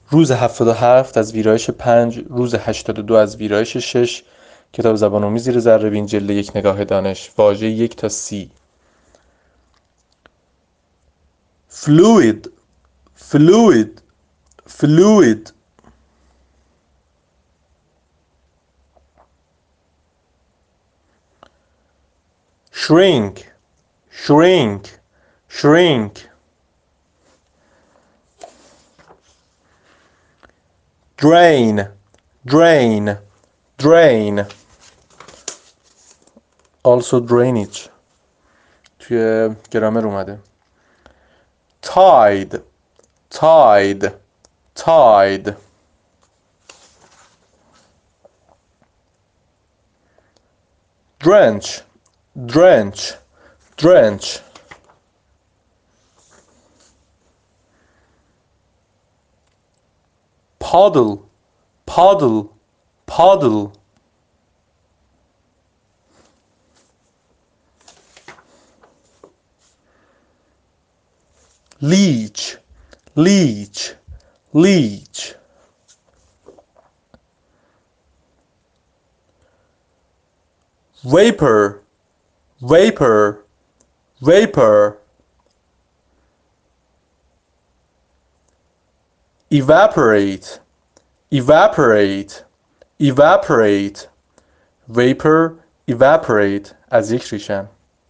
روز 77 از ویرایش 5، روز 82 از ویرایش 6. کتاب زبان آموز زیر ذره‌بین، جلد 1، نگاه دانش، واژه 1 تا 30. fluid fluid fluid shrink shrink shrink drain drain drain also drainage توی گرامر اومده. tide tide tide drench drench drench puddle puddle puddle leech leech leech vapor vapor vapor evaporate evaporate evaporate vapor evaporate از یک ریشن.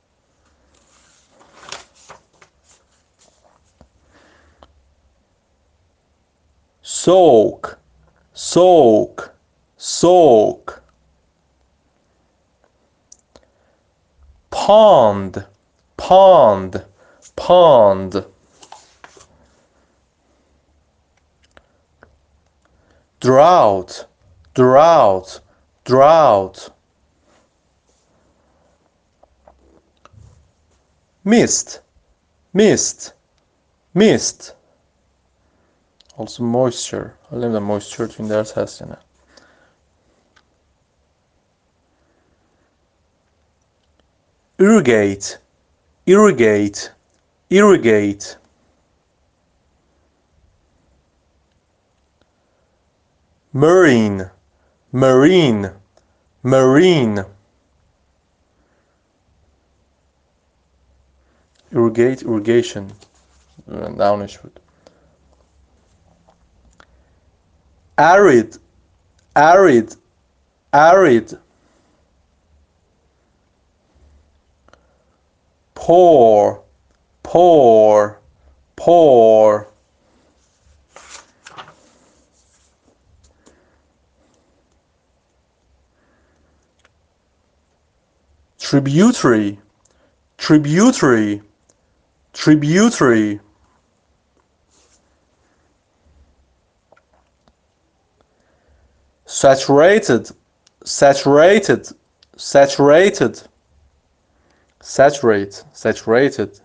soak soak soak pond pond pond drought drought drought mist mist mist also moisture. حالا نمیدونم moisture تو این درس هست یا نه. irrigate irrigate irrigate marine marine marine irrigate irrigation nounش بود. arid arid arid pour pour pour tributary tributary tributary saturated saturated saturated saturate saturated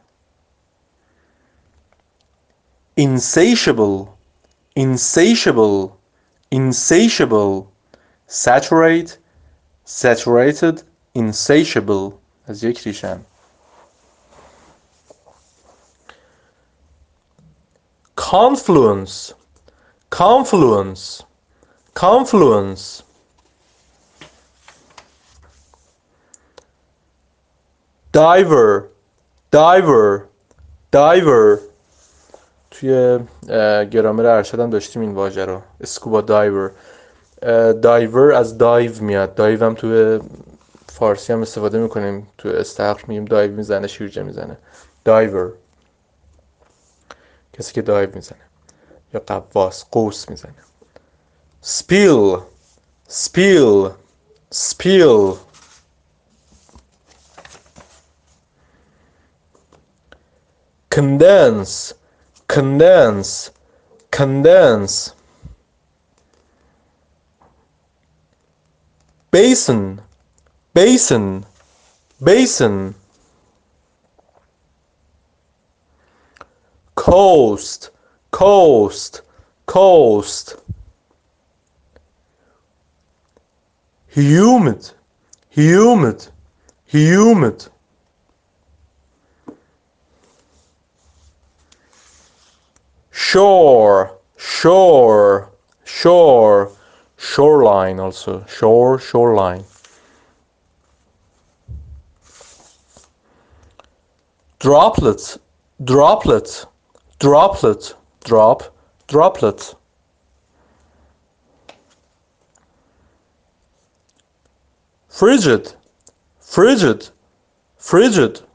insatiable insatiable insatiable saturate saturated insatiable از یک ریشن. confluence confluence confluence diver diver diver توی گرامر ارشد هم داشتیم این واژه رو. اسکوبا دایور دایور از دایو میاد. دایو هم توی فارسی هم استفاده میکنیم. تو استخر میگیم دایو میزنه، شیرجه میزنه. دایور کسی که دایو میزنه، یا قواس قوس میزنه. spill spill spill condense condense condense basin basin basin coast coast coast humid humid humid shore shore, shore, shoreline also, shore, shoreline. Droplets, droplets, droplet, drop, droplet. Frigid, frigid, frigid.